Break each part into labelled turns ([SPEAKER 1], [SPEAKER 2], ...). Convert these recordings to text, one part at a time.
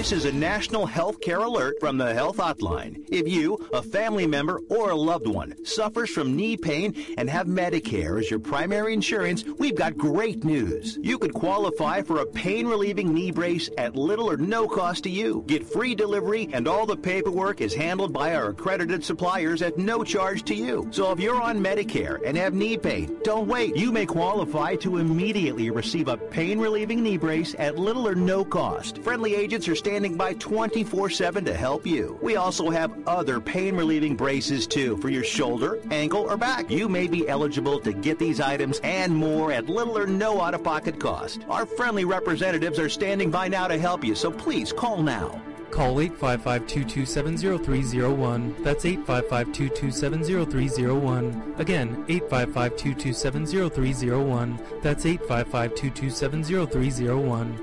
[SPEAKER 1] This is a national health care alert from the Health Hotline. If you, a family member, or a loved one suffers from knee pain and have Medicare as your primary insurance, we've got great news. You could qualify for a pain-relieving knee brace at little or no cost to you. Get free delivery, and all the paperwork is handled by our accredited suppliers at no charge to you. So if you're on Medicare and have knee pain, don't wait. You may qualify to immediately receive a pain-relieving knee brace at little or no cost. Friendly agents are standing by 24/7 to help you. We also have other pain-relieving braces too for your shoulder, ankle, or back. You may be eligible to get these items and more at little or no out-of-pocket cost. Our friendly representatives are standing by now to help you, so please call now.
[SPEAKER 2] Call 855-227-0301. That's 855-227-0301. Again, 855-227-0301. That's 855-227-0301.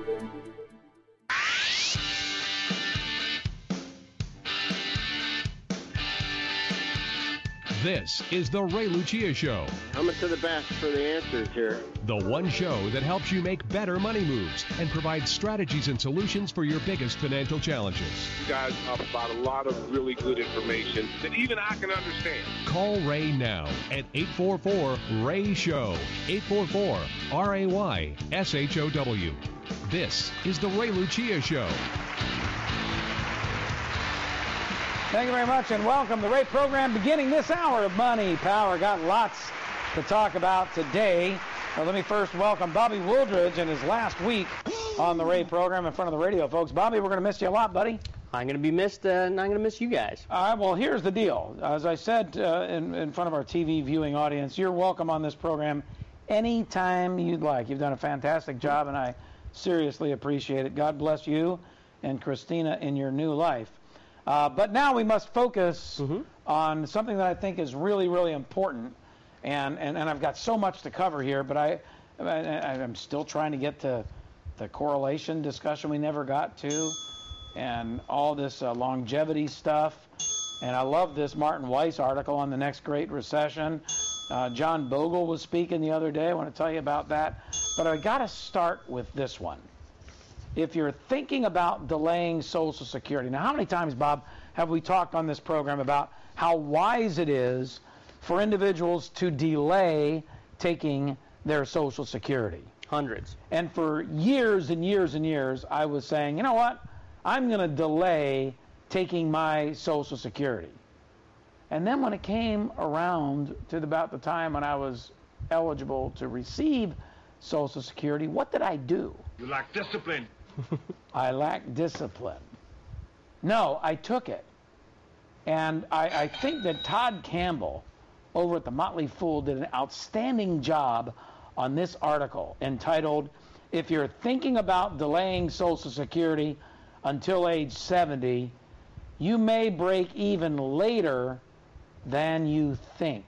[SPEAKER 3] This is The Ray Lucia Show.
[SPEAKER 4] Coming to the best for the answers here.
[SPEAKER 3] The one show that helps you make better money moves and provides strategies and solutions for your biggest financial challenges.
[SPEAKER 5] You guys talk about a lot of really good information that even I can understand.
[SPEAKER 3] Call Ray now at 844-RAY-SHOW. 844-RAY-SHOW. This is The Ray Lucia Show.
[SPEAKER 6] Thank you very much, and welcome. The Ray program beginning this hour of Money Power. Got lots to talk about today. Well, let me first welcome Bobby Wooldridge in his last week on the Ray program in front of the radio, folks. Bobby, we're going to miss you a lot, buddy.
[SPEAKER 7] I'm going to be missed, and I'm going to miss you guys.
[SPEAKER 6] All right, well, here's the deal. As I said in front of our TV viewing audience, you're welcome on this program anytime you'd like. You've done a fantastic job, and I seriously appreciate it. God bless you and Christina in your new life. But now we must focus on something that I think is really, really important. And I've got so much to cover here, but I'm still trying to get to the correlation discussion we never got to, and all this longevity stuff. And I love this Martin Weiss article on the next great recession. John Bogle was speaking the other day. I want to tell you about that. But I got to start with this one. If you're thinking about delaying Social Security. Now, how many times, Bob, have we talked on this program about how wise it is for individuals to delay taking their Social Security?
[SPEAKER 7] Hundreds.
[SPEAKER 6] And for years and years and years, I was saying, you know what? I'm going to delay taking my Social Security. And then when it came around to about the time when I was eligible to receive Social Security, what did I do?
[SPEAKER 5] You lack discipline.
[SPEAKER 6] I lack discipline. No, I took it. And I think that Todd Campbell over at the Motley Fool did an outstanding job on this article entitled, "If You're Thinking About Delaying Social Security Until Age 70, You May Break Even Later Than You Think."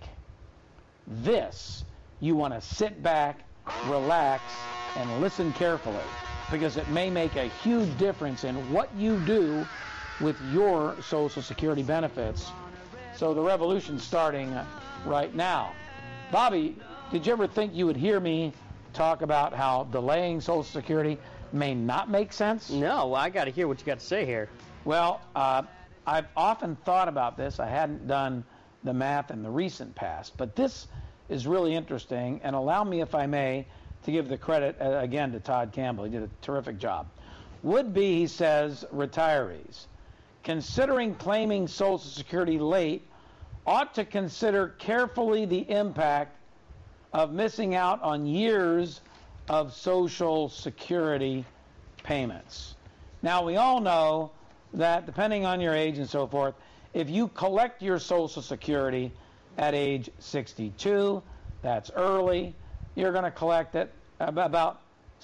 [SPEAKER 6] This, you want to sit back, relax, and listen carefully, because it may make a huge difference in what you do with your Social Security benefits. So the revolution's starting right now. Bobby, did you ever think you would hear me talk about how delaying Social Security may not make sense?
[SPEAKER 7] No, I got to hear what you got to say here.
[SPEAKER 6] Well, I've often thought about this. I hadn't done the math in the recent past, but this is really interesting, and allow me, if I may, to give the credit, again, to Todd Campbell. He did a terrific job. Would be, he says, retirees considering claiming Social Security late ought to consider carefully the impact of missing out on years of Social Security payments. Now, we all know that depending on your age and so forth, if you collect your Social Security at age 62, that's early, you're going to collect it about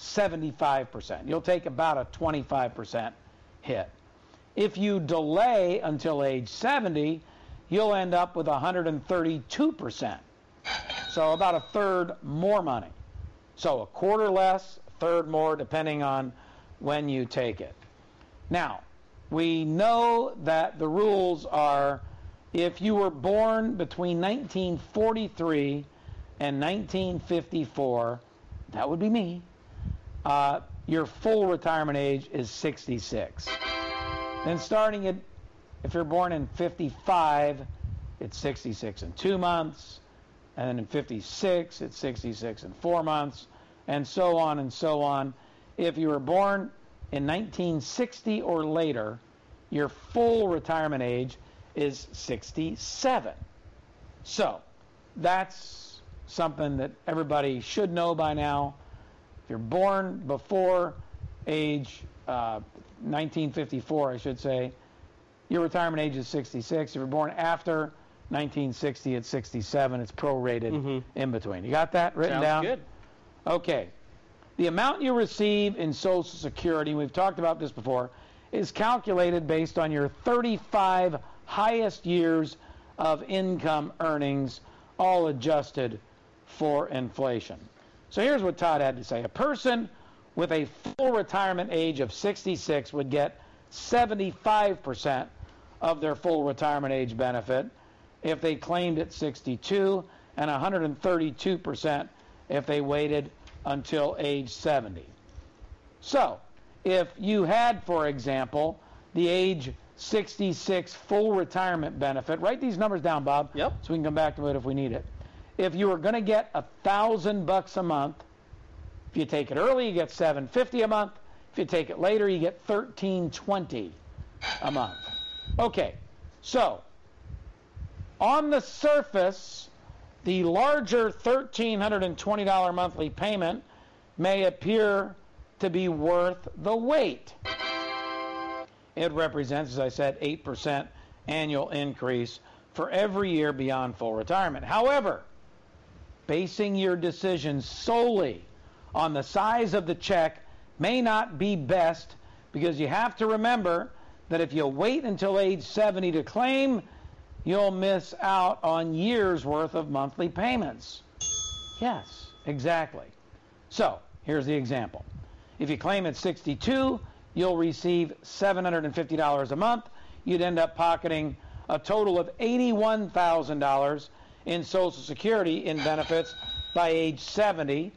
[SPEAKER 6] 75%. You'll take about a 25% hit. If you delay until age 70, you'll end up with 132%. So about a third more money. So a quarter less, a third more, depending on when you take it. Now, we know that the rules are if you were born between 1943 and 1954, that would be me, your full retirement age is 66. Then starting at, if you're born in 55, it's 66 and 2 months. And then in 56, it's 66 and 4 months. And so on and so on. If you were born in 1960 or later, your full retirement age is 67. So that's something that everybody should know by now. If you're born before age 1954, I should say, your retirement age is 66. If you're born after 1960, it's 67. It's prorated in between. You got that written down?
[SPEAKER 7] Sounds good.
[SPEAKER 6] Okay. The amount you receive in Social Security, we've talked about this before, is calculated based on your 35 highest years of income earnings, all adjusted for inflation. So here's what Todd had to say. A person with a full retirement age of 66 would get 75% of their full retirement age benefit if they claimed at 62, and 132% if they waited until age 70. So, if you had, for example, the age 66 full retirement benefit, write these numbers down, Bob,
[SPEAKER 7] Yep.
[SPEAKER 6] so we can come back to it if we need it. If you were going to get $1,000 a month, if you take it early, you get $750 a month. If you take it later, you get $1,320 a month. Okay, so on the surface, the larger $1,320 monthly payment may appear to be worth the wait. It represents, as I said, 8% annual increase for every year beyond full retirement. However, basing your decision solely on the size of the check may not be best, because you have to remember that if you wait until age 70 to claim, you'll miss out on years' worth of monthly payments. Yes, exactly. So, here's the example. If you claim at 62, you'll receive $750 a month. You'd end up pocketing a total of $81,000 in Social Security in benefits by age 70,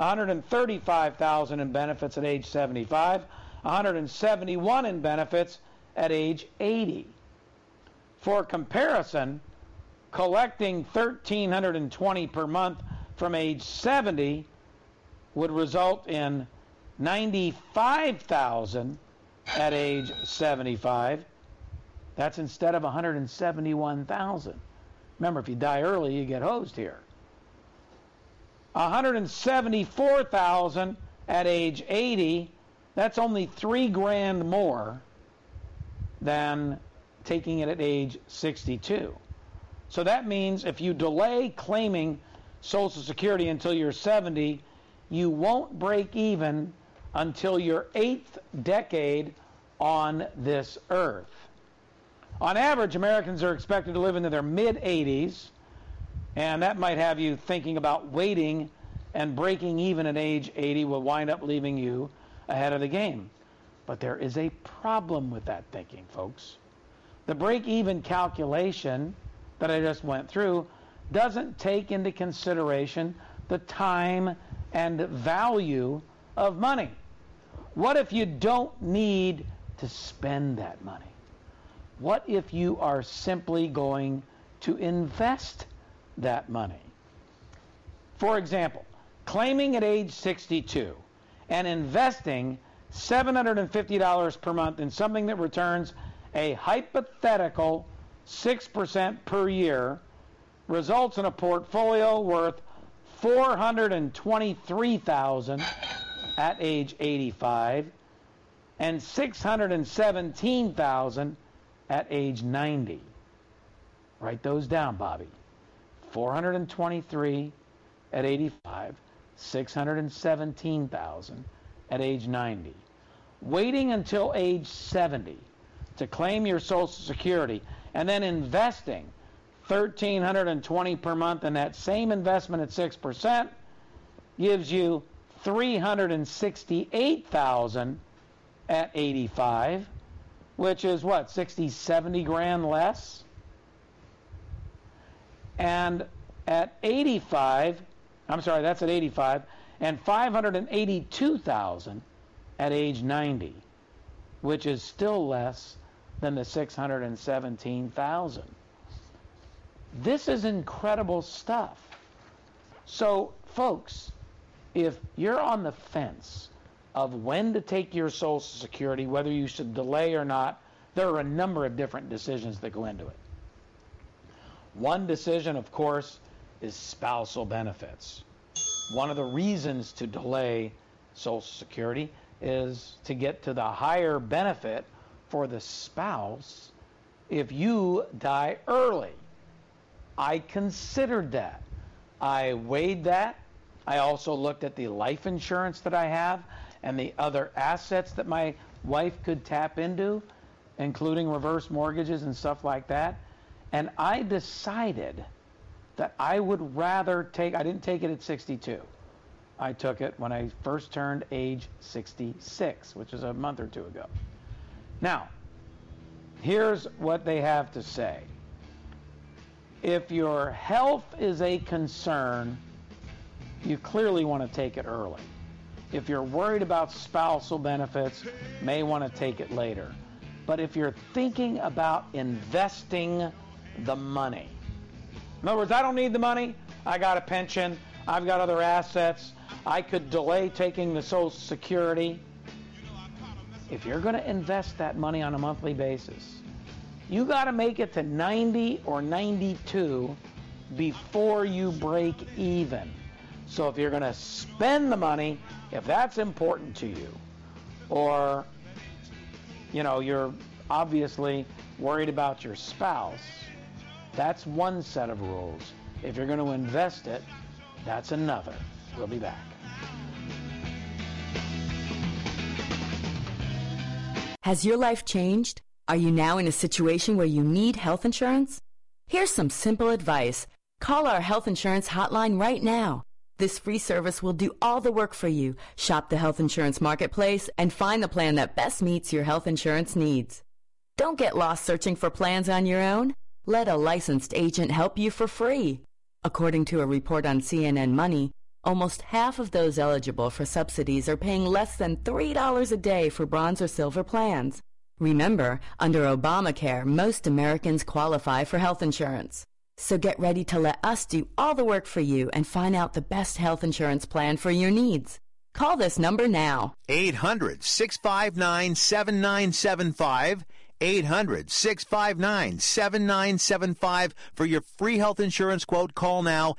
[SPEAKER 6] $135,000 in benefits at age 75, $171,000 in benefits at age 80. For comparison, collecting $1,320 per month from age 70 would result in $95,000 at age 75. That's instead of $171,000. Remember, if you die early, you get hosed here. $174,000 at age 80. That's only $3,000 more than taking it at age 62. So that means if you delay claiming Social Security until you're 70, you won't break even until your 8th decade on this earth. On average, Americans are expected to live into their mid-80s, and that might have you thinking about waiting, and breaking even at age 80 will wind up leaving you ahead of the game. But there is a problem with that thinking, folks. The break-even calculation that I just went through doesn't take into consideration the time and value of money. What if you don't need to spend that money? What if you are simply going to invest that money? For example, claiming at age 62 and investing $750 per month in something that returns a hypothetical 6% per year results in a portfolio worth $423,000 at age 85 and $617,000 at age 90. Write those down, Bobby. 423 at 85, 617,000 at age 90. Waiting until age 70 to claim your Social Security and then investing $1,320 per month in that same investment at 6% gives you $368,000 at 85, which is what, 60, 70 grand less? And at 85, I'm sorry, that's at 85, and $582,000 at age 90, which is still less than the $617,000. This is incredible stuff. So, folks, if you're on the fence of when to take your Social Security, whether you should delay or not, there are a number of different decisions that go into it. One decision, of course, is spousal benefits. One of the reasons to delay Social Security is to get to the higher benefit for the spouse if you die early. I considered that. I weighed that. I also looked at the life insurance that I have and the other assets that my wife could tap into, including reverse mortgages and stuff like that. And I decided that I would rather take, I didn't take it at 62. I took it when I first turned age 66, which is a month or two ago. Now, here's what they have to say. If your health is a concern, you clearly want to take it early. If you're worried about spousal benefits, may want to take it later. But if you're thinking about investing the money, in other words, I don't need the money, I got a pension, I've got other assets, I could delay taking the Social Security. If you're going to invest that money on a monthly basis, you got to make it to 90 or 92 before you break even. So if you're going to spend the money, if that's important to you, or you're obviously worried about your spouse, that's one set of rules. If you're going to invest it, that's another. We'll be back.
[SPEAKER 8] Has your life changed? Are you now in a situation where you need health insurance? Here's some simple advice. Call our health insurance hotline right now. This free service will do all the work for you. Shop the health insurance marketplace and find the plan that best meets your health insurance needs. Don't get lost searching for plans on your own. Let a licensed agent help you for free. According to a report on CNN Money, almost half of those eligible for subsidies are paying less than $3 a day for bronze or silver plans. Remember, under Obamacare, most Americans qualify for health insurance. So get ready to let us do all the work for you and find out the best health insurance plan for your needs. Call this number now.
[SPEAKER 1] 800-659-7975. 800-659-7975 for your free health insurance quote. Call now.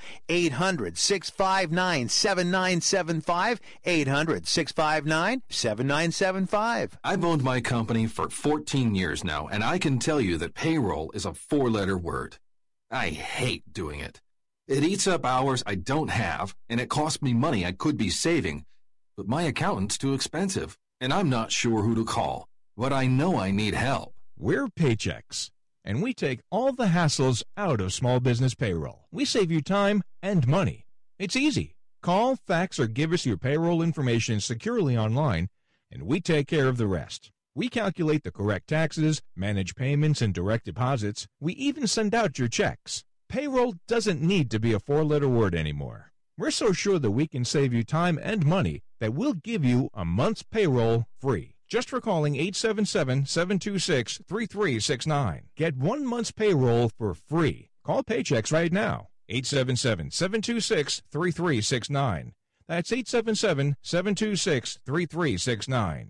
[SPEAKER 1] 800-659-7975. 800-659-7975.
[SPEAKER 9] I've owned my company for 14 years now, and I can tell you that payroll is a four-letter word. I hate doing it. It eats up hours I don't have, and it costs me money I could be saving. But my accountant's too expensive, and I'm not sure who to call. But I know I need help.
[SPEAKER 10] We're Paychex, and we take all the hassles out of small business payroll. We save you time and money. It's easy. Call, fax, or give us your payroll information securely online, and we take care of the rest. We calculate the correct taxes, manage payments and direct deposits. We even send out your checks. Payroll doesn't need to be a four-letter word anymore. We're so sure that we can save you time and money that we'll give you a month's payroll free. Just for calling 877-726-3369. Get 1 month's payroll for free. Call Paychex right now. 877-726-3369. That's 877-726-3369.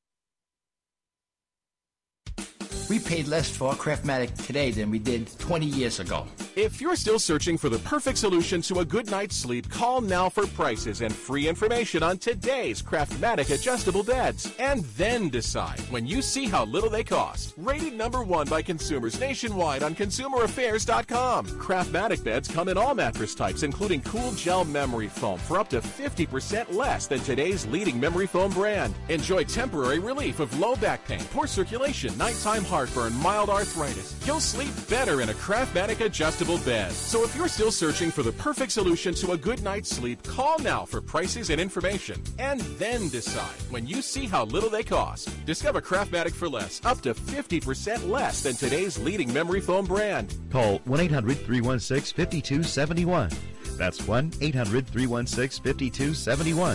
[SPEAKER 11] We paid less for our Craftmatic today than we did 20 years ago.
[SPEAKER 12] If you're still searching for the perfect solution to a good night's sleep, call now for prices and free information on today's Craftmatic adjustable beds. And then decide when you see how little they cost. Rated #1 by consumers nationwide on ConsumerAffairs.com. Craftmatic beds come in all mattress types, including cool gel memory foam for up to 50% less than today's leading memory foam brand. Enjoy temporary relief of low back pain, poor circulation, nighttime heartburn, mild arthritis. You'll sleep better in a Craftmatic adjustable bed. So if you're still searching for the perfect solution to a good night's sleep, call now for prices and information. And then decide when you see how little they cost. Discover Craftmatic for less, up to 50% less than today's leading memory foam brand.
[SPEAKER 13] Call 1-800-316-5271. That's 1-800-316-5271.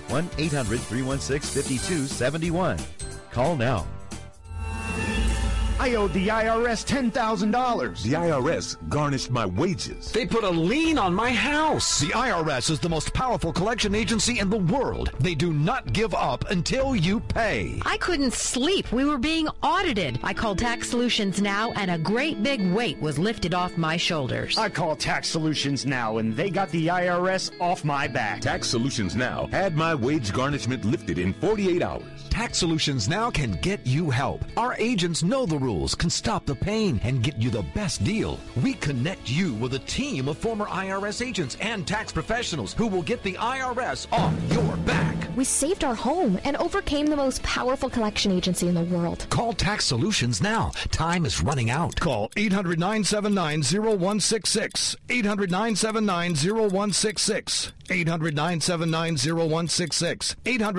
[SPEAKER 13] 1-800-316-5271. Call now.
[SPEAKER 14] I owed the IRS $10,000.
[SPEAKER 15] The IRS garnished my wages.
[SPEAKER 16] They put a lien on my house.
[SPEAKER 17] The IRS is the most powerful collection agency in the world. They do not give up until you pay.
[SPEAKER 18] I couldn't sleep. We were being audited. I called Tax Solutions Now, and a great big weight was lifted off my shoulders.
[SPEAKER 14] I called Tax Solutions Now, and they got the IRS off my back.
[SPEAKER 15] Tax Solutions Now had my wage garnishment lifted in 48 hours.
[SPEAKER 17] Tax Solutions Now can get you help. Our agents know the rules, can stop the pain, and get you the best deal. We connect you with a team of former IRS agents and tax professionals who will get the IRS off your back.
[SPEAKER 19] We saved our home and overcame the most powerful collection agency in the world.
[SPEAKER 17] Call Tax Solutions now. Time is running out. Call 800-979-0166. 800-979-0166. 800-979-0166.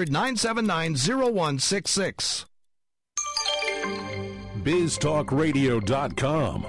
[SPEAKER 17] 800-979-0166.
[SPEAKER 3] BizTalkRadio.com.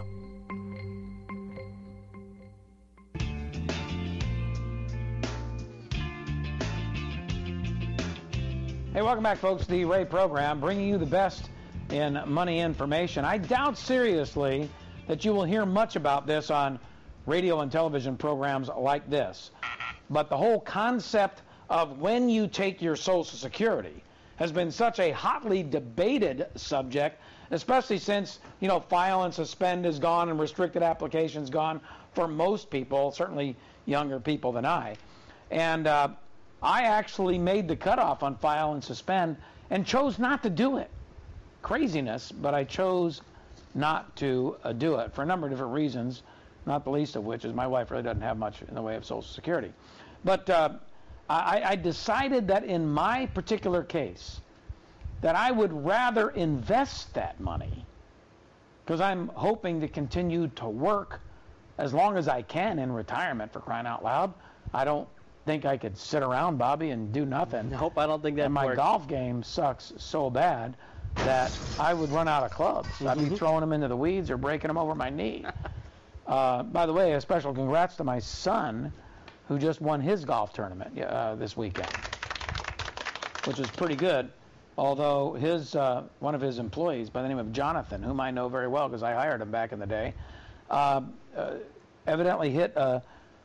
[SPEAKER 6] Hey, welcome back, folks, to the Ray program, bringing you the best in money information. I doubt seriously that you will hear much about this on radio and television programs like this. But the whole concept of when you take your Social Security has been such a hotly debated subject, especially since, file and suspend is gone and restricted applications gone for most people, certainly younger people than I. And I actually made the cutoff on file and suspend and chose not to do it. Craziness, but I chose not to do it for a number of different reasons, not the least of which is my wife really doesn't have much in the way of Social Security. But I decided that in my particular case that I would rather invest that money, because I'm hoping to continue to work as long as I can in retirement, for crying out loud. I don't think I could sit around, Bobby, and do nothing.
[SPEAKER 7] Nope, I don't think that
[SPEAKER 6] and my
[SPEAKER 7] works.
[SPEAKER 6] Golf game sucks so bad that I would run out of clubs. I'd be throwing them into the weeds or breaking them over my knee. By the way, a special congrats to my son, who just won his golf tournament this weekend, which is pretty good. Although one of his employees by the name of Jonathan, whom I know very well because I hired him back in the day, evidently hit a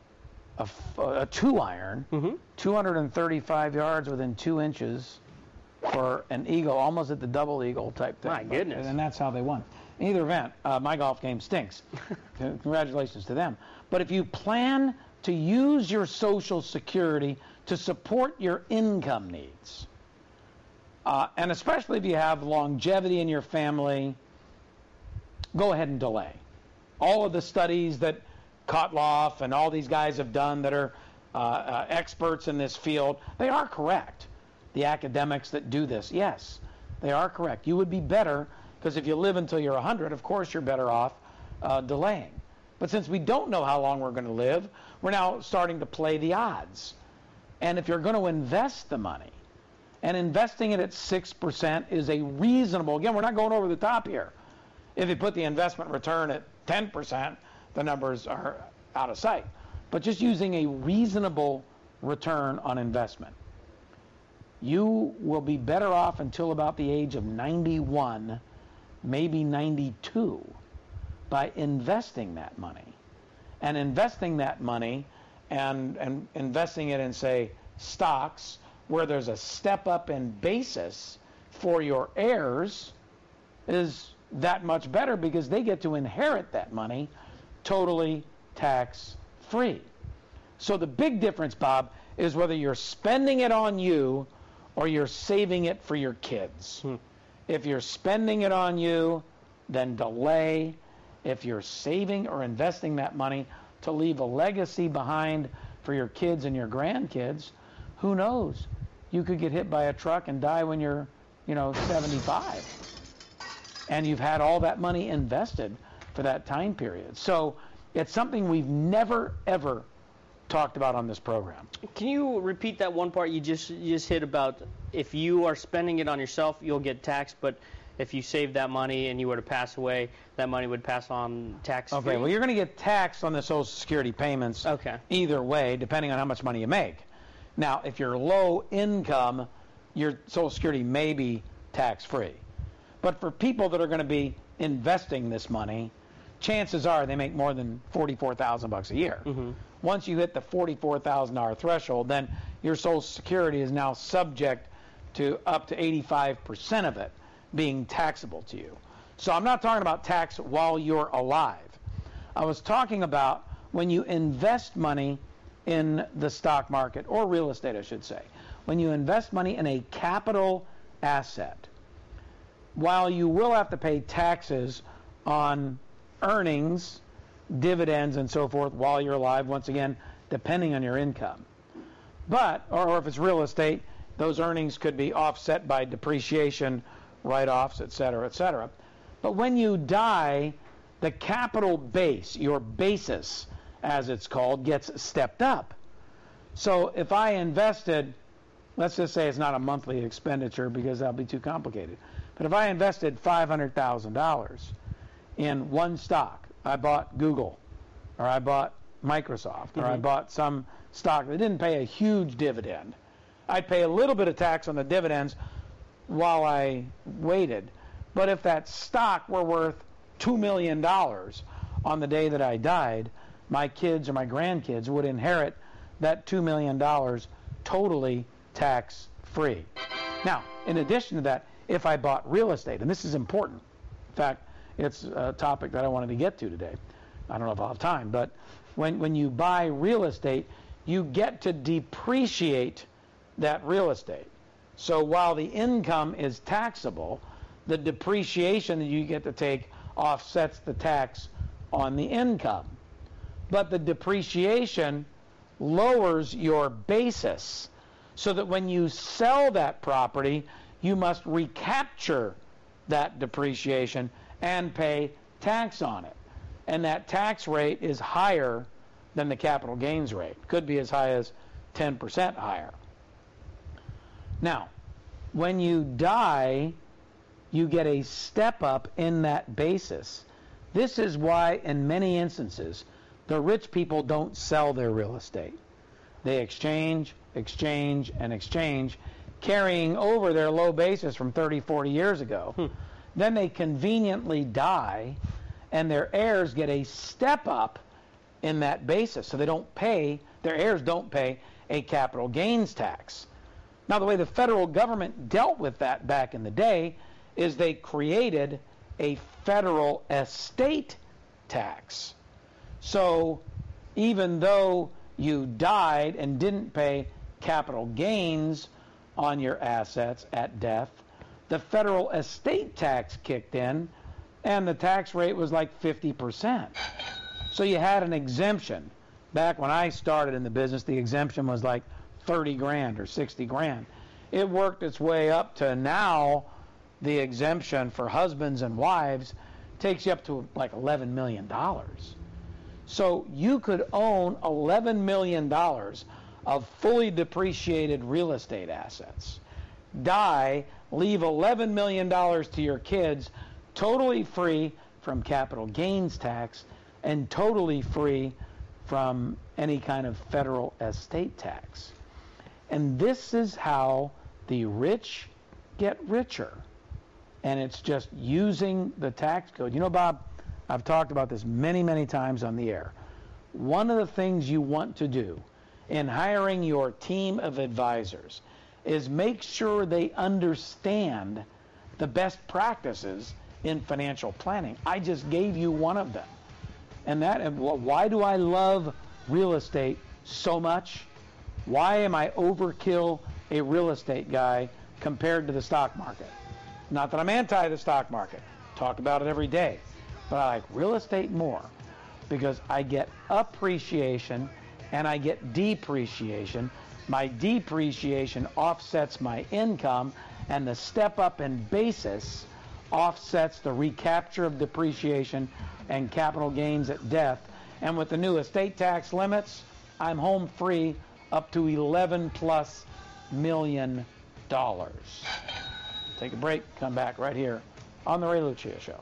[SPEAKER 6] 2-iron, 235 yards within 2 inches for an eagle, almost at the double eagle type thing.
[SPEAKER 7] My goodness.
[SPEAKER 6] And that's how they won. In either event, my golf game stinks. Congratulations to them. But if you plan to use your Social Security to support your income needs, and especially if you have longevity in your family, go ahead and delay. All of the studies that Kotloff and all these guys have done that are experts in this field, they are correct. The academics that do this, yes, they are correct. You would be better, because if you live until you're 100, of course you're better off delaying. But since we don't know how long we're going to live, we're now starting to play the odds. And if you're going to invest the money, and investing it at 6% is a reasonable, again, we're not going over the top here. If you put the investment return at 10%, the numbers are out of sight. But just using a reasonable return on investment, you will be better off until about the age of 91, maybe 92, by investing that money. And investing that money and investing it in, say, stocks, where there's a step up in basis for your heirs, is that much better because they get to inherit that money totally tax-free. So the big difference, Bob, is whether you're spending it on you or you're saving it for your kids. If you're spending it on you, then delay. If you're saving or investing that money to leave a legacy behind for your kids and your grandkids, who knows? You could get hit by a truck and die when you're, 75. And you've had all that money invested for that time period. So it's something we've never, ever talked about on this program.
[SPEAKER 7] Can you repeat that one part you just hit about if you are spending it on yourself, you'll get taxed, but if you save that money and you were to pass away, that money would pass on tax-free?
[SPEAKER 6] Okay, well, you're going to get taxed on the Social Security payments either way, depending on how much money you make. Now, if you're low income, your Social Security may be tax-free. But for people that are going to be investing this money, chances are they make more than $44,000 a year. Once you hit the $44,000 threshold, then your Social Security is now subject to up to 85% of it being taxable to you. So I'm not talking about tax while you're alive. I was talking about when you invest money in the stock market, or real estate, I should say. When you invest money in a capital asset, while you will have to pay taxes on earnings, dividends, and so forth while you're alive, once again, depending on your income. But, or if it's real estate, those earnings could be offset by depreciation, write-offs, et cetera, et cetera. But when you die, the capital base, your basis, as it's called, gets stepped up. So if I invested, let's just say it's not a monthly expenditure because that'll be too complicated. But if I invested $500,000 in one stock, I bought Google, or I bought Microsoft, or I bought some stock that didn't pay a huge dividend, I'd pay a little bit of tax on the dividends while I waited. But if that stock were worth $2 million on the day that I died, my kids or my grandkids would inherit that $2 million totally tax-free. Now, in addition to that, if I bought real estate, and this is important, in fact, it's a topic that I wanted to get to today. I don't know if I'll have time, but when you buy real estate, you get to depreciate that real estate. So while the income is taxable, the depreciation that you get to take offsets the tax on the income. But the depreciation lowers your basis so that when you sell that property, you must recapture that depreciation and pay tax on it. And that tax rate is higher than the capital gains rate. Could be as high as 10% higher. Now, when you die, you get a step up in that basis. This is why, in many instances, the rich people don't sell their real estate. They exchange, exchange, and exchange, carrying over their low basis from 30, 40 years ago. Then they conveniently die, and their heirs get a step up in that basis. So they don't pay, their heirs don't pay a capital gains tax. Now, the way the federal government dealt with that back in the day is they created a federal estate tax. So even though you died and didn't pay capital gains on your assets at death, the federal estate tax kicked in, and the tax rate was like 50%. So you had an exemption. Back when I started in the business, the exemption was like 30 grand or 60 grand. It worked its way up to now the exemption for husbands and wives takes you up to like $11 million. So you could own $11 million of fully depreciated real estate assets, die, leave $11 million to your kids, totally free from capital gains tax and totally free from any kind of federal estate tax. And this is how the rich get richer. And it's just using the tax code. You know, Bob, I've talked about this many, many times on the air. One of the things you want to do in hiring your team of advisors is make sure they understand the best practices in financial planning. I just gave you one of them. And why do I love real estate so much? Why am I overkill a real estate guy compared to the stock market? Not that I'm anti the stock market. Talk about it every day. But I like real estate more because I get appreciation and I get depreciation. My depreciation offsets my income, and the step up in basis offsets the recapture of depreciation and capital gains at death. And with the new estate tax limits, I'm home free up to $11+ million. Take a break, come back right here on The Ray Lucia Show.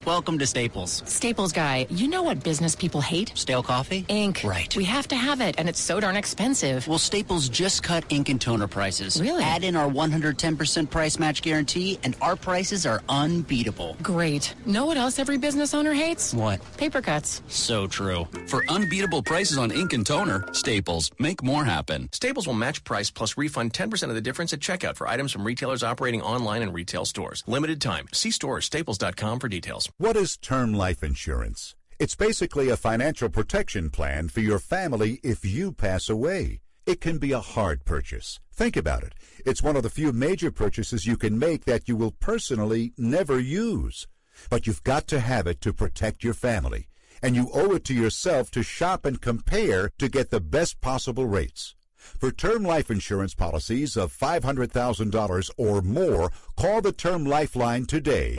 [SPEAKER 20] Welcome to Staples.
[SPEAKER 21] Staples guy, you know what business people hate?
[SPEAKER 20] Stale coffee?
[SPEAKER 21] Ink.
[SPEAKER 20] Right.
[SPEAKER 21] We have to have it, and it's so darn expensive.
[SPEAKER 20] Well, Staples just cut ink and toner prices.
[SPEAKER 21] Really?
[SPEAKER 20] Add in our 110% price match guarantee, and our prices are unbeatable.
[SPEAKER 21] Great. Know what else every business owner hates?
[SPEAKER 20] What?
[SPEAKER 21] Paper cuts.
[SPEAKER 20] So true. For unbeatable prices on ink and toner, Staples. Make more happen.
[SPEAKER 22] Staples will match price plus refund 10% of the difference at checkout for items from retailers operating online and retail stores. Limited time. See store or staples.com for details.
[SPEAKER 23] What is term life insurance? It's basically a financial protection plan for your family if you pass away. It can be a hard purchase. Think about it. It's one of the few major purchases you can make that you will personally never use. But you've got to have it to protect your family. And you owe it to yourself to shop and compare to get the best possible rates. For term life insurance policies of $500,000 or more, call the Term Lifeline today.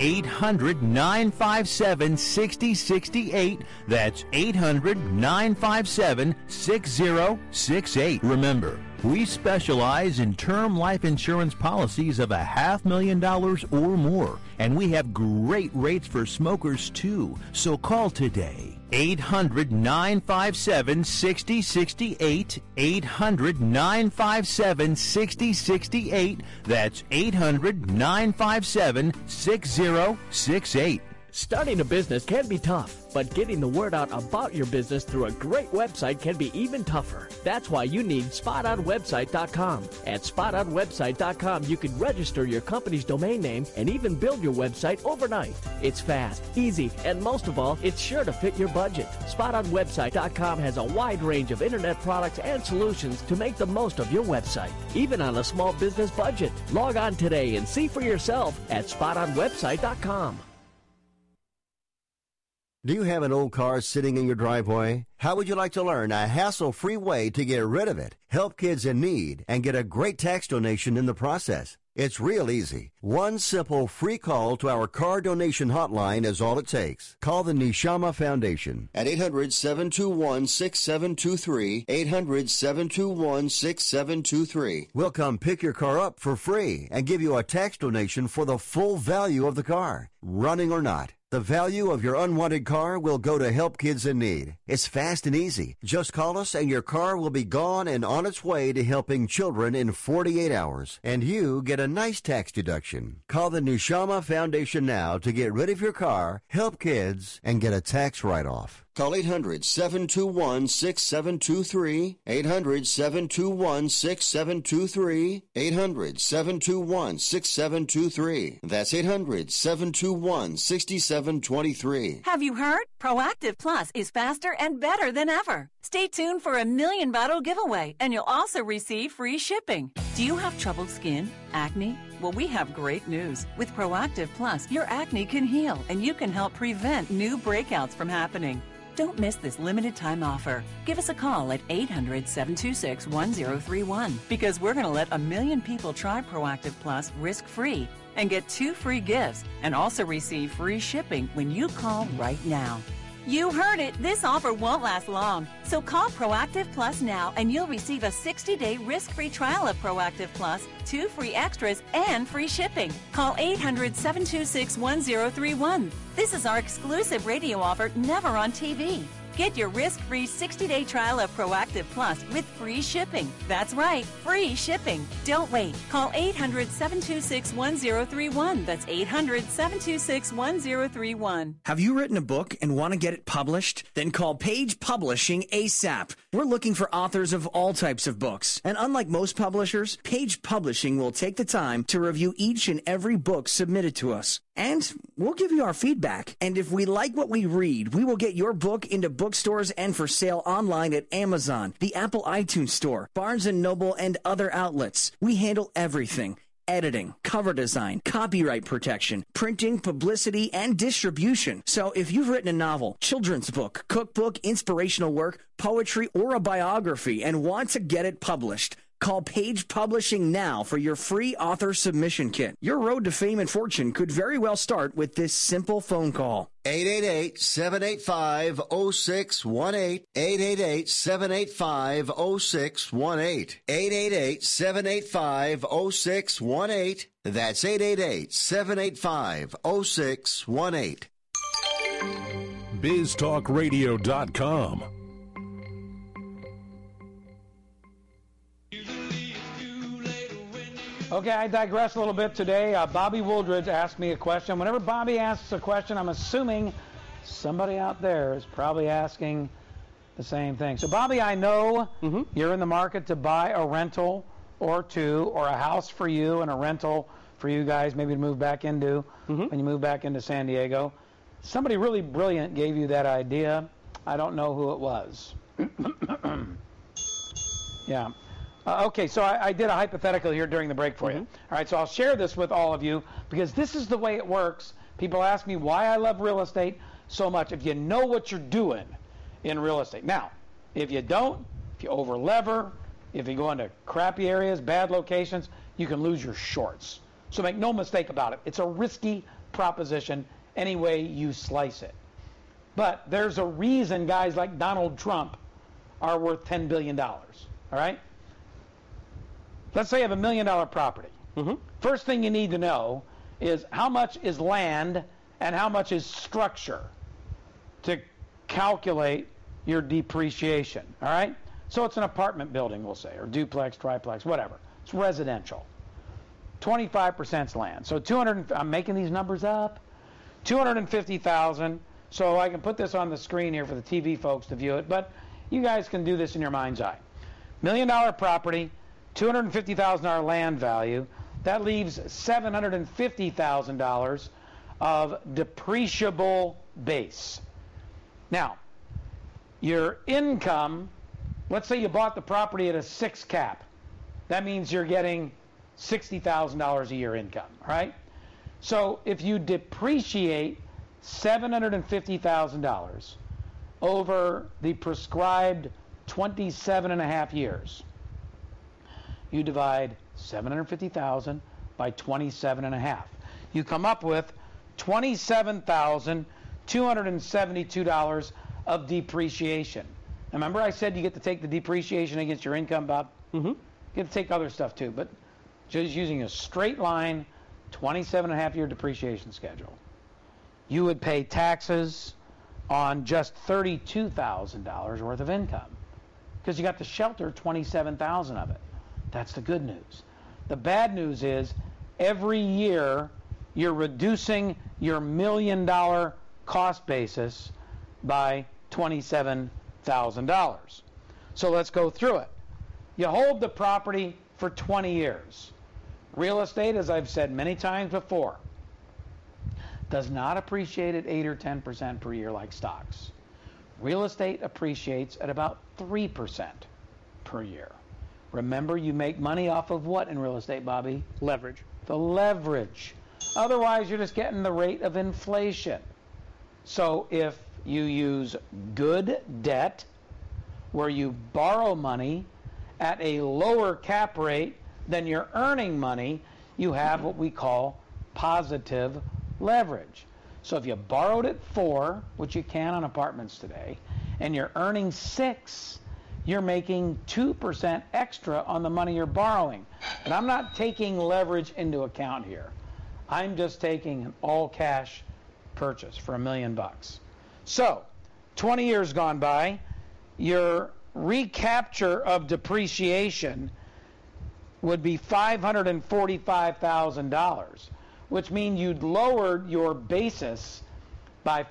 [SPEAKER 1] 800-957-6068. That's 800-957-6068. Remember, we specialize in term life insurance policies of $500,000 or more, and we have great rates for smokers too. So call today. 800-957-6068. 800-957-6068. That's 800-957-6068.
[SPEAKER 24] Starting a business can be tough, but getting the word out about your business through a great website can be even tougher. That's why you need SpotOnWebsite.com. At SpotOnWebsite.com, you can register your company's domain name and even build your website overnight. It's fast, easy, and most of all, it's sure to fit your budget. SpotOnWebsite.com has a wide range of internet products and solutions to make the most of your website, even on a small business budget. Log on today and see for yourself at SpotOnWebsite.com.
[SPEAKER 25] Do you have an old car sitting in your driveway? How would you like to learn a hassle-free way to get rid of it, help kids in need, and get a great tax donation in the process? It's real easy. One simple free call to our car donation hotline is all it takes. Call the Neshama Foundation at 800-721-6723, 800-721-6723. We'll come pick your car up for free and give you a tax donation for the full value of the car, running or not. The value of your unwanted car will go to help kids in need. It's fast and easy. Just call us and your car will be gone and on its way to helping children in 48 hours. And you get a nice tax deduction. Call the Neshama Foundation now to get rid of your car, help kids, and get a tax write-off. Call 800-721-6723, 800-721-6723, 800-721-6723. That's 800-721-6723.
[SPEAKER 26] Have you heard? Proactive Plus is faster and better than ever. Stay tuned for a $1 million bottle giveaway, and you'll also receive free shipping. Do you have troubled skin? Acne? Well, we have great news. With Proactive Plus, your acne can heal, and you can help prevent new breakouts from happening. Don't miss this limited time offer. Give us a call at 800-726-1031 because we're going to let 1 million people try Proactive Plus risk-free and get 2 free gifts and also receive free shipping when you call right now. You heard it. This offer won't last long. So call Proactive Plus now and you'll receive a 60-day risk-free trial of Proactive Plus, 2 free extras, and free shipping. Call 800-726-1031. This is our exclusive radio offer, never on TV. Get your risk-free 60-day trial of Proactive Plus with free shipping. That's right, free shipping. Don't wait. Call 800-726-1031. That's 800-726-1031.
[SPEAKER 27] Have you written a book and want to get it published? Then call Page Publishing ASAP. We're looking for authors of all types of books. And unlike most publishers, Page Publishing will take the time to review each and every book submitted to us. And we'll give you our feedback. And if we like what we read, we will get your book into bookstores and for sale online at Amazon, the Apple iTunes Store, Barnes & Noble, and other outlets. We handle everything. Editing, cover design, copyright protection, printing, publicity, and distribution. So if you've written a novel, children's book, cookbook, inspirational work, poetry, or a biography and want to get it published, call Page Publishing now for your free author submission kit. Your road to fame and fortune could very well start with this simple phone call.
[SPEAKER 25] 888-785-0618. 888-785-0618. 888-785-0618. That's 888-785-0618.
[SPEAKER 15] biztalkradio.com.
[SPEAKER 6] Okay, I digress a little bit today. Bobby Wooldridge asked me a question. Whenever Bobby asks a question, I'm assuming somebody out there is probably asking the same thing. So, Bobby, I know you're in the market to buy a rental or two, or a house for you and a rental for you guys maybe to move back into when you move back into San Diego. Somebody really brilliant gave you that idea. I don't know who it was. Yeah. Okay, so I did a hypothetical here during the break for you. All right, so I'll share this with all of you because this is the way it works. People ask me why I love real estate so much. If you know what you're doing in real estate. Now, if you don't, if you over-lever, if you go into crappy areas, bad locations, you can lose your shorts. So make no mistake about it. It's a risky proposition any way you slice it. But there's a reason guys like Donald Trump are worth $10 billion. All right? Let's say you have $1 million property. First thing you need to know is how much is land and how much is structure to calculate your depreciation. All right? So it's an apartment building, we'll say, or duplex, triplex, whatever. It's residential. 25% land. So I'm making these numbers up. $250,000. So I can put this on the screen here for the TV folks to view it, but you guys can do this in your mind's eye. $1 million property, $250,000 land value. That leaves $750,000 of depreciable base. Now, your income, let's say you bought the property at a 6 cap. That means you're getting $60,000 a year income, right? So if you depreciate $750,000 over the prescribed 27 and a half years, you divide 750,000 by 27 and a half. You come up with $27,272 of depreciation. Remember I said you get to take the depreciation against your income, Bob? You get to take other stuff too, but just using a straight line, 27 and a half year depreciation schedule. You would pay taxes on just $32,000 worth of income because you got to shelter 27,000 of it. That's the good news. The bad news is every year you're reducing your $1 million cost basis by $27,000. So let's go through it. You hold the property for 20 years. Real estate, as I've said many times before, does not appreciate at 8 or 10% per year like stocks. Real estate appreciates at about 3% per year. Remember, you make money off of what in real estate, Bobby?
[SPEAKER 7] Leverage.
[SPEAKER 6] The leverage. Otherwise, you're just getting the rate of inflation. So if you use good debt, where you borrow money at a lower cap rate than you're earning money, you have what we call positive leverage. So if you borrowed at 4, which you can on apartments today, and you're earning 6, you're making 2% extra on the money you're borrowing. But I'm not taking leverage into account here. I'm just taking an all-cash purchase for $1 million. So, 20 years gone by, your recapture of depreciation would be $545,000, which means you'd lowered your basis by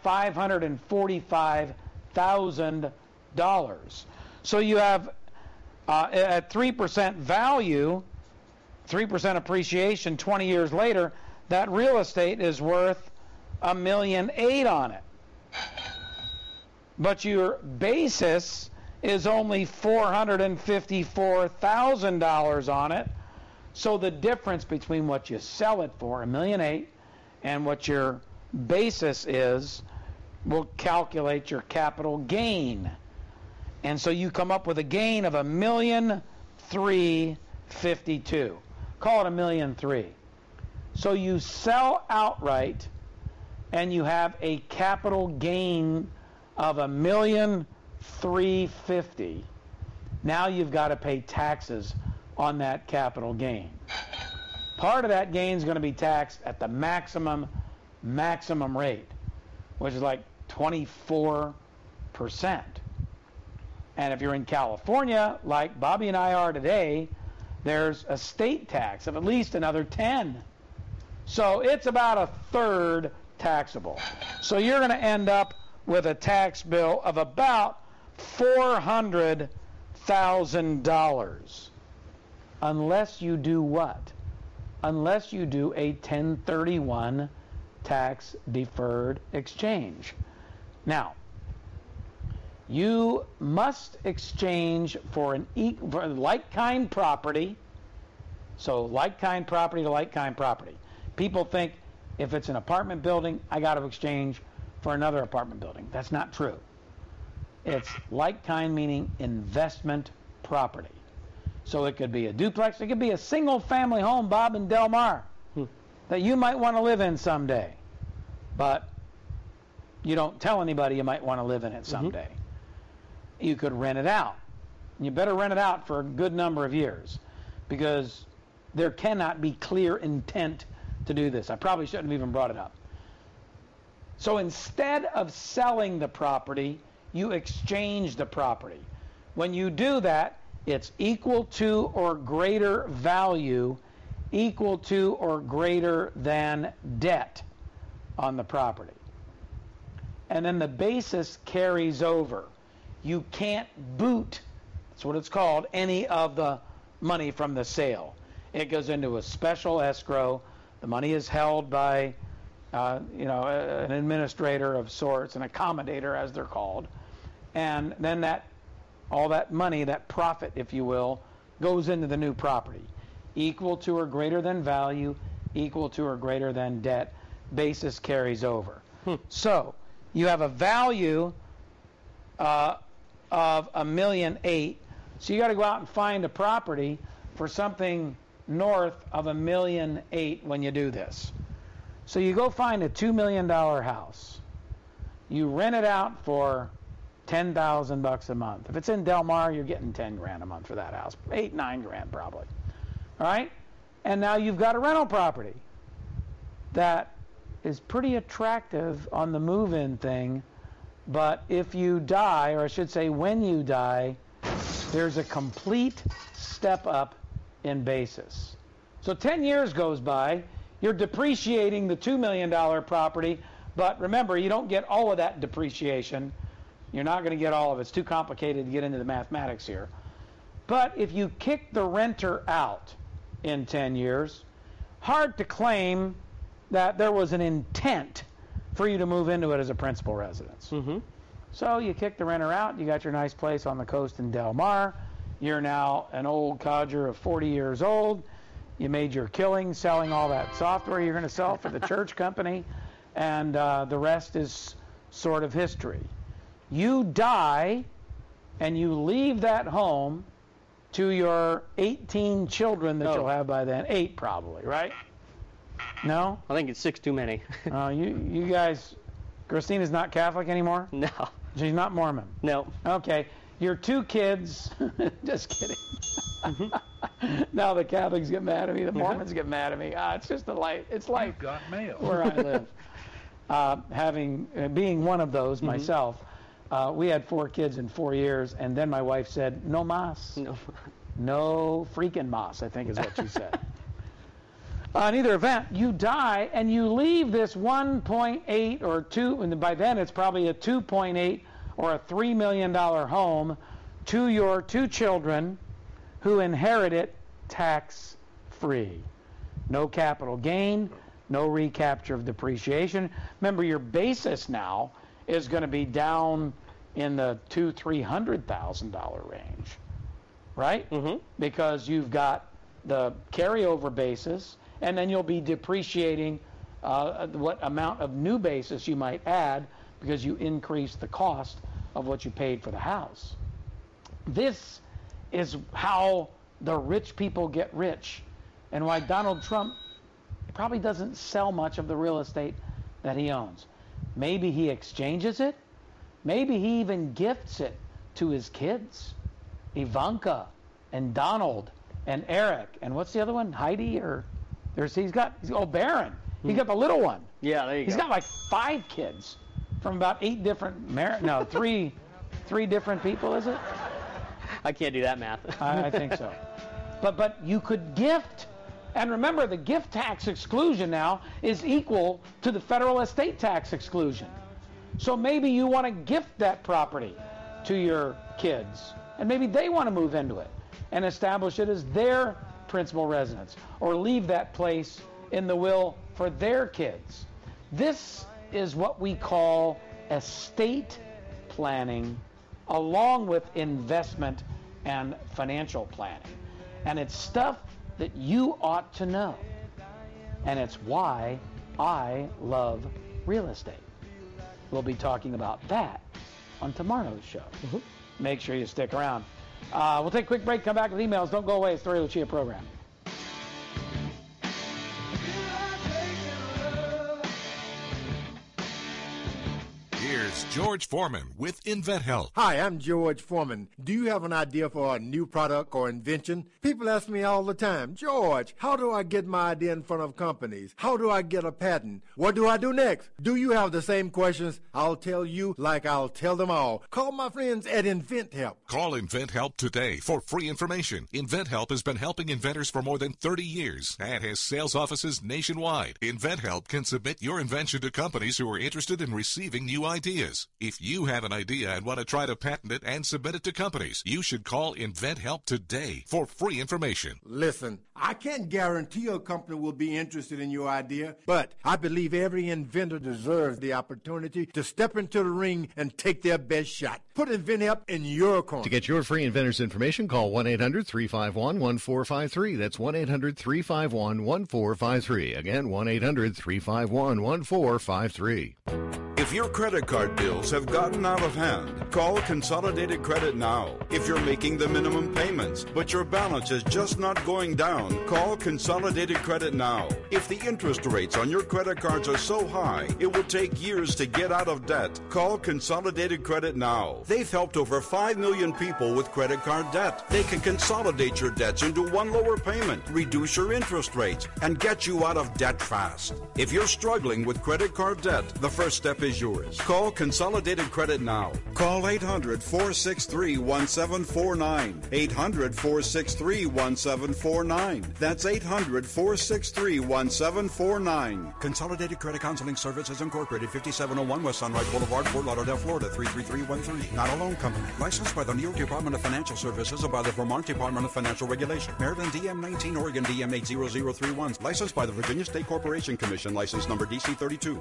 [SPEAKER 6] $545,000. So you have, at 3% value, 3% appreciation 20 years later, that real estate is worth $1.8 million on it. But your basis is only $454,000 on it. So the difference between what you sell it for, $1.8 million, and what your basis is, will calculate your capital gain. And so you come up with a gain of $1,352,000. Call it $1.3 million. So you sell outright, and you have a capital gain of $1,350,000. Now you've got to pay taxes on that capital gain. Part of that gain is going to be taxed at the maximum rate, which is like 24%. And if you're in California, like Bobby and I are today, there's a state tax of at least another 10. So it's about a third taxable. So you're going to end up with a tax bill of about $400,000 unless you do what? Unless you do a 1031 tax deferred exchange. Now, you must exchange for like-kind property. So like-kind property to like-kind property. People think if it's an apartment building, I got to exchange for another apartment building. That's not true. It's like-kind meaning investment property. So it could be a duplex. It could be a single-family home, Bob, in Del Mar, that you might want to live in someday. But you don't tell anybody you might want to live in it someday. You could rent it out. You better rent it out for a good number of years because there cannot be clear intent to do this. I probably shouldn't have even brought it up. So instead of selling the property, you exchange the property. When you do that, it's equal to or greater value, equal to or greater than debt on the property. And then the basis carries over. You can't boot, that's what it's called, any of the money from the sale. It goes into a special escrow. The money is held by an administrator of sorts, an accommodator as they're called. And then all that money, that profit, if you will, goes into the new property. Equal to or greater than value, equal to or greater than debt, basis carries over. So you have a value of $1.8 million. So you got to go out and find a property for something north of $1.8 million when you do this. So you go find a $2 million house. You rent it out for $10,000 a month. If it's in Del Mar, you're getting $10,000 a month for that house. $8,000-9,000 probably. All right? And now you've got a rental property that is pretty attractive on the move-in thing, but if you die, or I should say when you die, there's a complete step up in basis. So 10 years goes by, you're depreciating the $2 million property, but remember, you don't get all of that depreciation. You're not going to get all of it. It's too complicated to get into the mathematics here. But if you kick the renter out in 10 years, hard to claim that there was an intent for you to move into it as a principal residence. So you kick the renter out, you got your nice place on the coast in Del Mar, you're now an old codger of 40 years old, you made your killing selling all that software you're going to sell for the church company, and the rest is sort of history. You die, and you leave that home to your 18 children that you'll have by then. 8 probably, right? No?
[SPEAKER 7] I think it's 6 too many.
[SPEAKER 6] You guys, Christina's not Catholic anymore?
[SPEAKER 7] No.
[SPEAKER 6] She's not Mormon?
[SPEAKER 7] No.
[SPEAKER 6] Okay. Your 2 kids, just kidding. Now the Catholics get mad at me, the Mormons get mad at me. It's just it's life.
[SPEAKER 2] You've got mail.
[SPEAKER 6] Where I live. Being one of those myself, we had 4 kids in 4 years, and then my wife said, no mas. No freaking mas, I think is what she said. In either event, you die and you leave this 1.8 or 2, and by then it's probably a 2.8 or a $3 million home to your 2 children who inherit it tax-free. No capital gain, no recapture of depreciation. Remember, your basis now is going to be down in the $200,000-300,000 range, right? Because you've got the carryover basis, and then you'll be depreciating what amount of new basis you might add because you increase the cost of what you paid for the house. This is how the rich people get rich, and why Donald Trump probably doesn't sell much of the real estate that he owns. Maybe he exchanges it. Maybe he even gifts it to his kids, Ivanka and Donald and Eric, and what's the other one? Heidi, or Barron. He's got the little one.
[SPEAKER 7] Yeah, there you go.
[SPEAKER 6] He's got like 5 kids. from about 8 different, three different people, is it?
[SPEAKER 7] I can't do that math.
[SPEAKER 6] I think so. But you could gift, and remember the gift tax exclusion now is equal to the federal estate tax exclusion. So maybe you want to gift that property to your kids, and maybe they want to move into it and establish it as their principal residence, or leave that place in the will for their kids. This is what we call estate planning, along with investment and financial planning. And it's stuff that you ought to know. And it's why I love real estate. We'll be talking about that on tomorrow's show. Make sure you stick around. We'll take a quick break, come back with emails. Don't go away. It's the Ray Lucia program.
[SPEAKER 12] Here's George Foreman with InventHelp.
[SPEAKER 2] Hi, I'm George Foreman. Do you have an idea for a new product or invention? People ask me all the time, George, how do I get my idea in front of companies? How do I get a patent? What do I do next? Do you have the same questions? I'll tell you like I'll tell them all. Call my friends at InventHelp.
[SPEAKER 12] Call InventHelp today for free information. InventHelp has been helping inventors for more than 30 years and has sales offices nationwide. InventHelp can submit your invention to companies who are interested in receiving new ideas. If you have an idea and want to try to patent it and submit it to companies, you should call InventHelp today for free information.
[SPEAKER 2] Listen, I can't guarantee a company will be interested in your idea, but I believe every inventor deserves the opportunity to step into the ring and take their best shot. Put InventHelp in your corner.
[SPEAKER 13] To get your free inventor's information, call 1-800-351-1453. That's 1-800-351-1453. Again, 1-800-351-1453.
[SPEAKER 4] If your credit card bills have gotten out of hand, call Consolidated Credit now. If you're making the minimum payments, but your balance is just not going down, call Consolidated Credit now. If the interest rates on your credit cards are so high, it will take years to get out of debt, call Consolidated Credit now. They've helped over 5 million people with credit card debt. They can consolidate your debts into one lower payment, reduce your interest rates, and get you out of debt fast. If you're struggling with credit card debt, the first step is yours. Call Consolidated Credit now. Call 800-463-1749. 800-463-1749. That's 800-463-1749. Consolidated Credit Counseling Services Incorporated, 5701 West Sunrise Boulevard, Fort Lauderdale, Florida, 33313. Not a loan company. Licensed by the New York Department of Financial Services and by the Vermont Department of Financial Regulation. Maryland DM 19, Oregon DM 80031. Licensed by the Virginia State Corporation Commission. License number DC 32.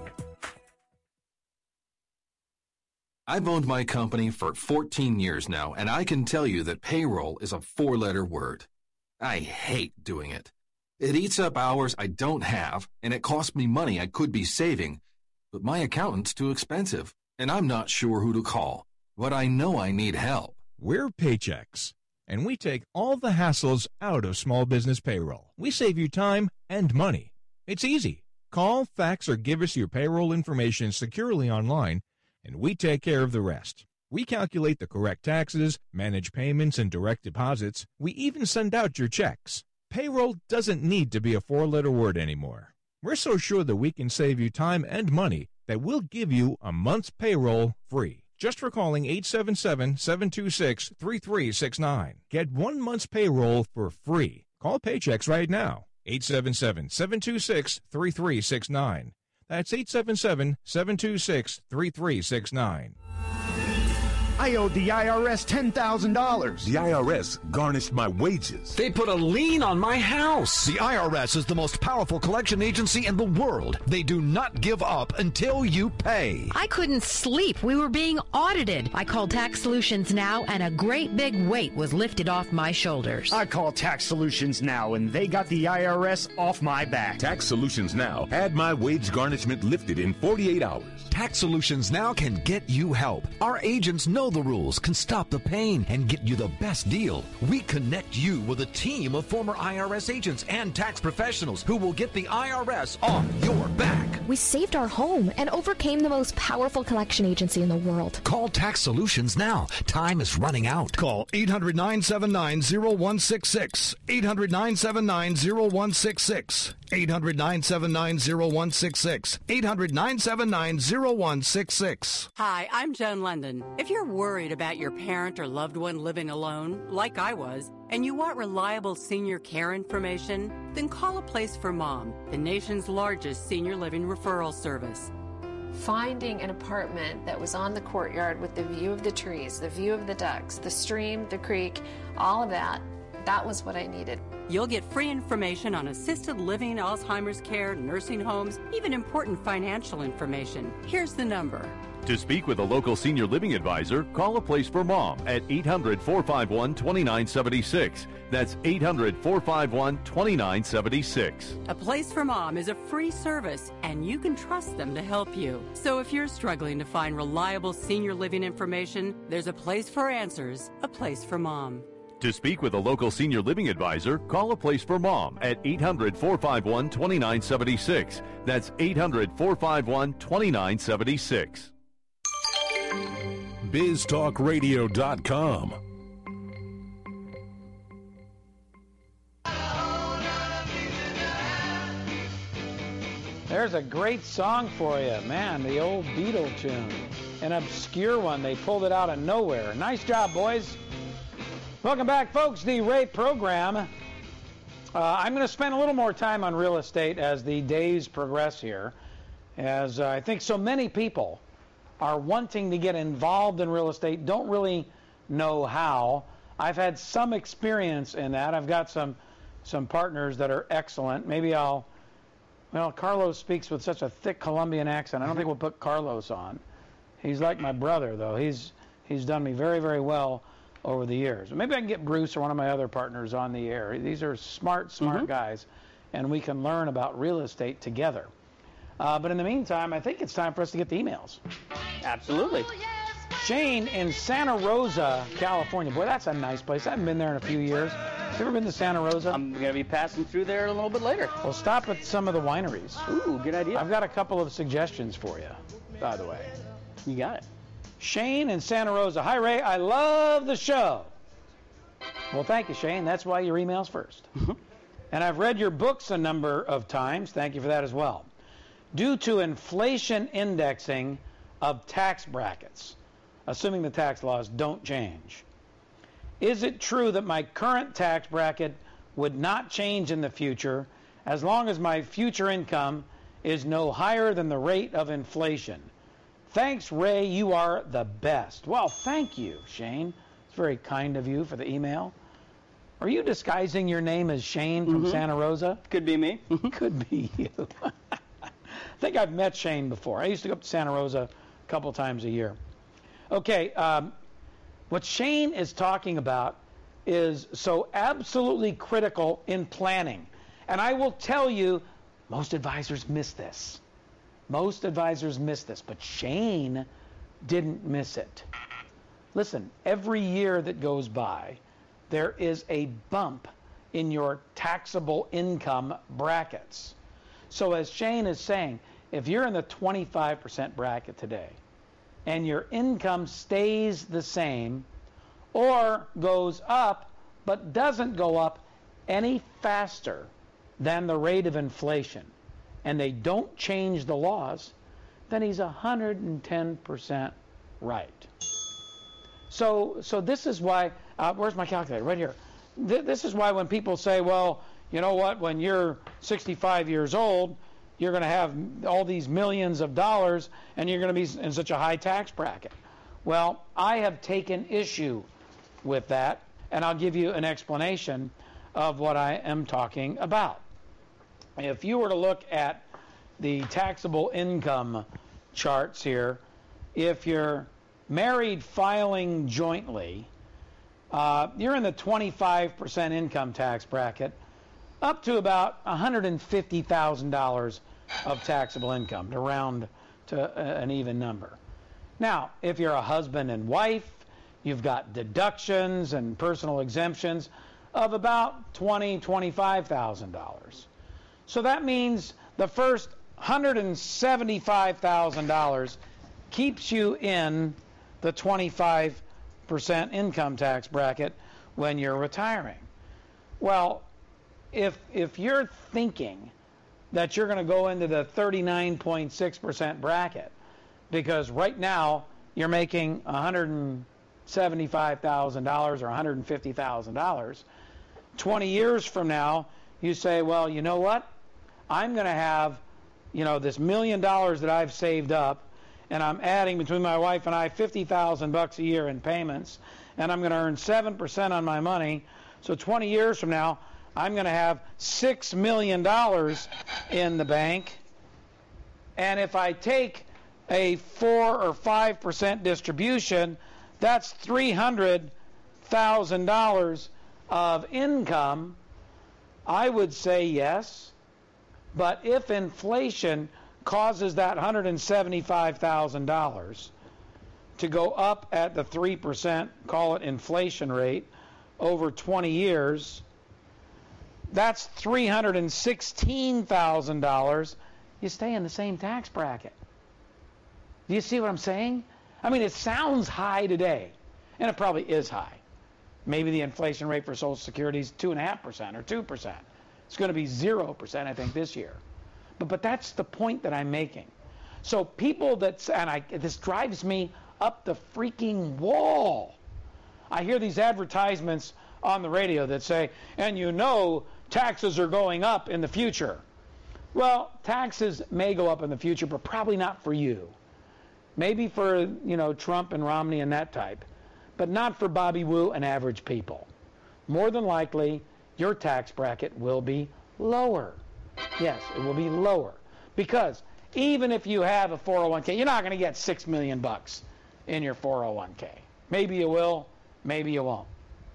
[SPEAKER 5] I've owned my company for 14 years now, and I can tell you that payroll is a 4-letter word. I hate doing it. It eats up hours I don't have, and it costs me money I could be saving. But my accountant's too expensive, and I'm not sure who to call. But I know I need help.
[SPEAKER 8] We're Paychex, and we take all the hassles out of small business payroll. We save you time and money. It's easy. Call, fax, or give us your payroll information securely online, and we take care of the rest. We calculate the correct taxes, manage payments and direct deposits. We even send out your checks. Payroll doesn't need to be a 4-letter word anymore. We're so sure that we can save you time and money that we'll give you a month's payroll free. Just for calling 877-726-3369. Get 1 month's payroll for free. Call Paychex right now. 877-726-3369. That's 877-726-3369.
[SPEAKER 14] I owed the IRS $10,000.
[SPEAKER 15] The IRS garnished my wages.
[SPEAKER 16] They put a lien on my house.
[SPEAKER 17] The IRS is the most powerful collection agency in the world. They do not give up until you pay.
[SPEAKER 18] I couldn't sleep. We were being audited. I called Tax Solutions Now, and a great big weight was lifted off my shoulders.
[SPEAKER 14] I called Tax Solutions Now, and they got the IRS off my back.
[SPEAKER 15] Tax Solutions Now had my wage garnishment lifted in 48 hours.
[SPEAKER 17] Tax Solutions Now can get you help. Our agents know know the rules, can stop the pain, and get you the best deal. We connect you with a team of former IRS agents and tax professionals who will get the IRS off your back.
[SPEAKER 3] We saved our home and overcame the most powerful collection agency in the world.
[SPEAKER 17] Call Tax Solutions now. Time is running out.
[SPEAKER 9] Call 800-979-0166. 800-979-0166. 800-979-0166. 800-979-0166.
[SPEAKER 10] Hi, I'm Joan London. If you're worried about your parent or loved one living alone, like I was, and you want reliable senior care information, then call A Place for Mom, the nation's largest senior living referral service.
[SPEAKER 11] Finding an apartment that was on the courtyard with the view of the trees, the view of the ducks, the stream, the creek, all of that, that was what I needed.
[SPEAKER 10] You'll get free information on assisted living, Alzheimer's care, nursing homes, even important financial information. Here's the number.
[SPEAKER 19] To speak with a local senior living advisor, call A Place for Mom at 800-451-2976. That's 800-451-2976.
[SPEAKER 10] A Place for Mom is a free service, and you can trust them to help you. So if you're struggling to find reliable senior living information, there's a place for answers, A Place for Mom.
[SPEAKER 19] To speak with a local senior living advisor, call A Place for Mom at 800-451-2976. That's 800-451-2976.
[SPEAKER 15] BizTalkRadio.com.
[SPEAKER 6] There's a great song for you, man, the old Beatle tune. An obscure one. They pulled it out of nowhere. Nice job, boys. Welcome back, folks. The Ray program. I'm going to spend a little more time on real estate as the days progress here, as I think so many people are wanting to get involved in real estate, don't really know how. I've had some experience in that. I've got some partners that are excellent. Maybe Carlos speaks with such a thick Colombian accent. I don't think we'll put Carlos on. He's like my brother, though. He's done me very, very well over the years. Maybe I can get Bruce or one of my other partners on the air. These are smart guys, and we can learn about real estate together. But in the meantime, I think it's time for us to get the emails.
[SPEAKER 7] Absolutely.
[SPEAKER 6] Shane in Santa Rosa, California. Boy, that's a nice place. I haven't been there in a few years. Have you ever been to Santa Rosa?
[SPEAKER 7] I'm going to be passing through there a little bit later.
[SPEAKER 6] Well, stop at some of the wineries.
[SPEAKER 7] Ooh, good idea.
[SPEAKER 6] I've got a couple of suggestions for you, by the way.
[SPEAKER 7] You got it.
[SPEAKER 6] Shane in Santa Rosa. Hi, Ray. I love the show. Well, thank you, Shane. That's why your email's first. And I've read your books a number of times. Thank you for that as well. Due to inflation indexing of tax brackets, assuming the tax laws don't change, is it true that my current tax bracket would not change in the future as long as my future income is no higher than the rate of inflation? Thanks, Ray. You are the best. Well, thank you, Shane. It's very kind of you for the email. Are you disguising your name as Shane from Santa Rosa?
[SPEAKER 7] Could be me.
[SPEAKER 6] Could be you. I think I've met Shane before. I used to go up to Santa Rosa a couple times a year. Okay, what Shane is talking about is so absolutely critical in planning. And I will tell you, most advisors miss this. Most advisors miss this, but Shane didn't miss it. Listen, every year that goes by, there is a bump in your taxable income brackets. So as Shane is saying, if you're in the 25% bracket today and your income stays the same or goes up but doesn't go up any faster than the rate of inflation, and they don't change the laws, then he's 110% right. So this is why, where's my calculator? Right here. This is why when people say, well, you know what, when you're 65 years old, you're going to have all these millions of dollars and you're going to be in such a high tax bracket. Well, I have taken issue with that, and I'll give you an explanation of what I am talking about. If you were to look at the taxable income charts here, if you're married filing jointly, you're in the 25% income tax bracket, up to about $150,000 of taxable income, to round to an even number. Now, if you're a husband and wife, You've got deductions and personal exemptions of about $20,000, $25,000. So that means the first $175,000 keeps you in the 25% income tax bracket when you're retiring. Well, if you're thinking that you're going to go into the 39.6% bracket because right now you're making $175,000 or $150,000, 20 years from now you say, well, you know what? I'm going to have, this $1 million that I've saved up, and I'm adding between my wife and I $50,000 a year in payments, and I'm going to earn 7% on my money. So 20 years from now, I'm going to have $6 million in the bank. And if I take a 4 or 5% distribution, that's $300,000 of income. I would say yes. But if inflation causes that $175,000 to go up at the 3%, call it inflation rate, over 20 years, that's $316,000. You stay in the same tax bracket. Do you see what I'm saying? I mean, it sounds high today, and it probably is high. Maybe the inflation rate for Social Security is 2.5% or 2%. It's going to be 0%, I think, this year. But that's the point that I'm making. So people this drives me up the freaking wall. I hear these advertisements on the radio that say, and taxes are going up in the future. Well, taxes may go up in the future, but probably not for you. Maybe for, Trump and Romney and that type, but not for Bobby Wu and average people. More than likely, your tax bracket will be lower. Yes, it will be lower. Because even if you have a 401k, you're not going to get $6 million in your 401k. Maybe you will, maybe you won't.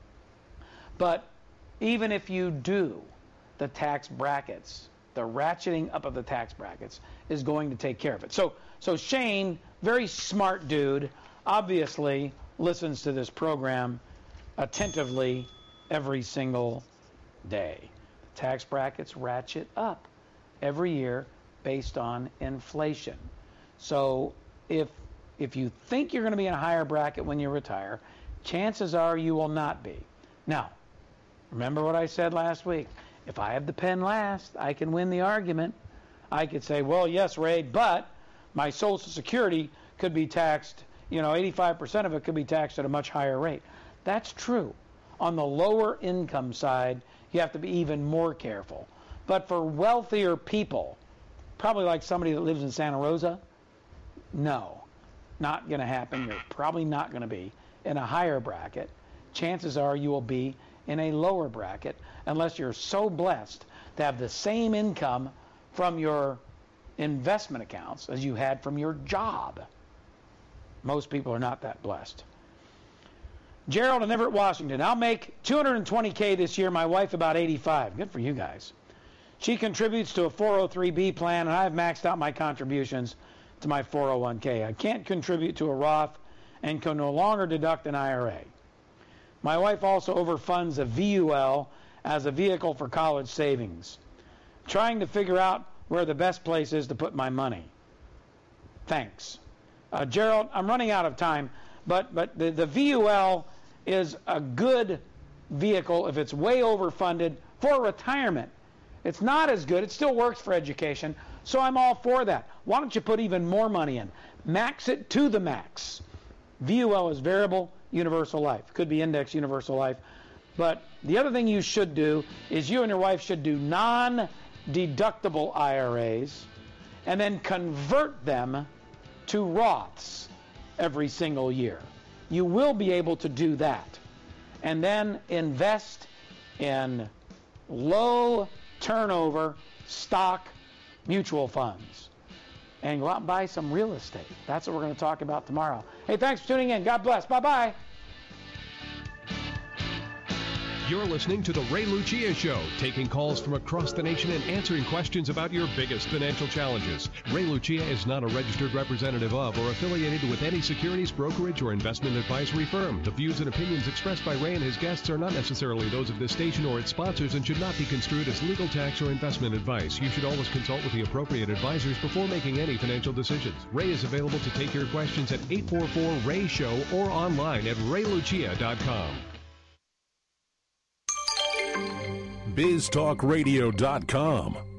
[SPEAKER 6] But even if you do, the tax brackets, the ratcheting up of the tax brackets is going to take care of it. So Shane, very smart dude, obviously listens to this program attentively every single day. Tax brackets ratchet up every year based on inflation. So if you think you're going to be in a higher bracket when you retire, chances are you will not be. Now, remember what I said last week. If I have the pen last, I can win the argument. I could say, well, yes, Ray, but my Social Security could be taxed, 85% of it could be taxed at a much higher rate. That's true. On the lower income side, you have to be even more careful. But for wealthier people, probably like somebody that lives in Santa Rosa, no, not going to happen. You're probably not going to be in a higher bracket. Chances are you will be in a lower bracket unless you're so blessed to have the same income from your investment accounts as you had from your job. Most people are not that blessed. Gerald in Everett, Washington. I'll make $220K this year. My wife about $85,000. Good for you guys. She contributes to a 403B plan, and I've maxed out my contributions to my 401K. I can't contribute to a Roth and can no longer deduct an IRA. My wife also overfunds a VUL as a vehicle for college savings. Trying to figure out where the best place is to put my money. Thanks. Gerald, I'm running out of time, but the VUL is a good vehicle if it's way overfunded for retirement. It's not as good. It still works for education, so I'm all for that. Why don't you put even more money in? Max it to the max. VUL is variable universal life. Could be index universal life. But the other thing you should do is you and your wife should do non-deductible IRAs and then convert them to Roths every single year. You will be able to do that. And then invest in low turnover stock mutual funds. And go out and buy some real estate. That's what we're going to talk about tomorrow. Hey, thanks for tuning in. God bless. Bye-bye.
[SPEAKER 1] You're listening to The Ray Lucia Show, taking calls from across the nation and answering questions about your biggest financial challenges. Ray Lucia is not a registered representative of or affiliated with any securities, brokerage, or investment advisory firm. The views and opinions expressed by Ray and his guests are not necessarily those of this station or its sponsors and should not be construed as legal, tax, or investment advice. You should always consult with the appropriate advisors before making any financial decisions. Ray is available to take your questions at 844-RAY-SHOW or online at raylucia.com.
[SPEAKER 15] BizTalkRadio.com.